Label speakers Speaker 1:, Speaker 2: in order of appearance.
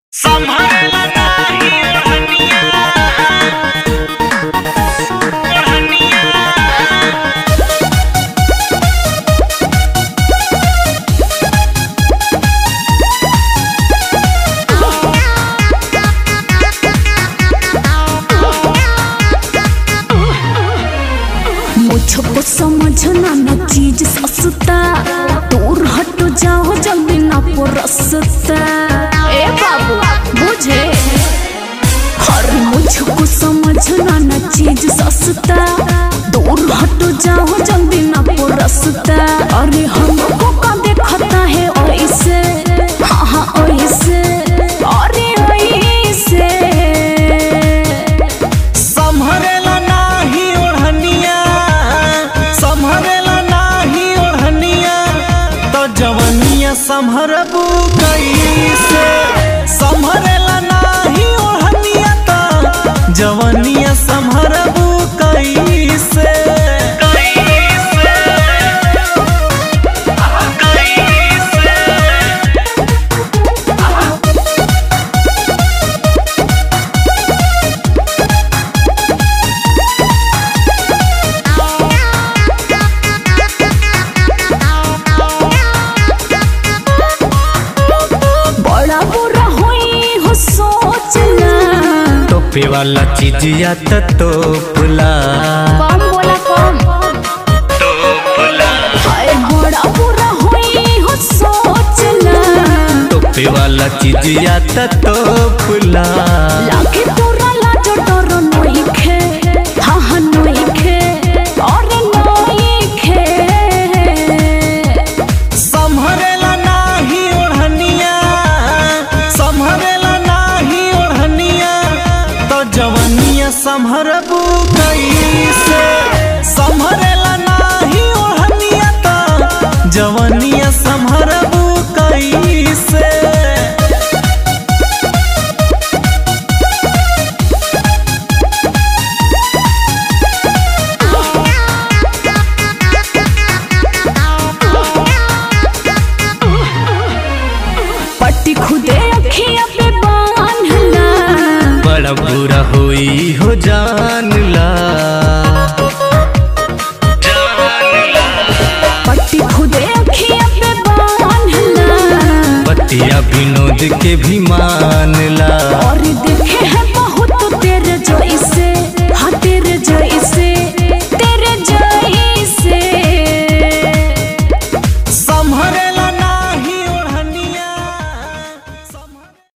Speaker 1: संभाला नाही ओढ़निया ओढ़निया
Speaker 2: मुझको समझना न चीज सस्ता, दूर हट जाओ जल्दी ना परसता। ए बाबू बुझे, हर मुझको समझना न चीज सस्ता, दूर हट जाओ जल्दी ना परसता। अरे हमको का देखता है ऐसे, हाँ हाँ ऐसे, अरे ऐसे
Speaker 1: संभरेला नाही ओढ़निया संभरेला नाही ओढ़निया तो जवनिया संभरबू कैसे। संभरेला नाही ओढ़निया तो जवनिया संभरबू कैसे।
Speaker 2: बड़ा बुरा होई हो सोचना,
Speaker 1: टोपे वाला चीजिया तोपला
Speaker 2: कम बोला कम। हाय बड़ा बुरा होई हो सोचना,
Speaker 1: टोपे वाला चीजिया तोपला
Speaker 2: लागे तोरा लाजो डर नइखे, हाँ हाँ नइखे, अरे नइखे।
Speaker 1: संभरेला नाही ओढ़निया संभरेला नाही ओढ़निया तो जवनिया संभरबू कैसे। संभरेला नाही ओढ़निया तो जवनिया संभरबू कैसे।
Speaker 2: पट्टी खुदे अखियां पे बांधला,
Speaker 1: बड़ा बुरा होई हो जानला
Speaker 2: पट्टी खुदे अखियां पे बांधला,
Speaker 1: बतिया विनोद के भी मानला।
Speaker 2: और देखे हैं बहुत तेरे जैसे,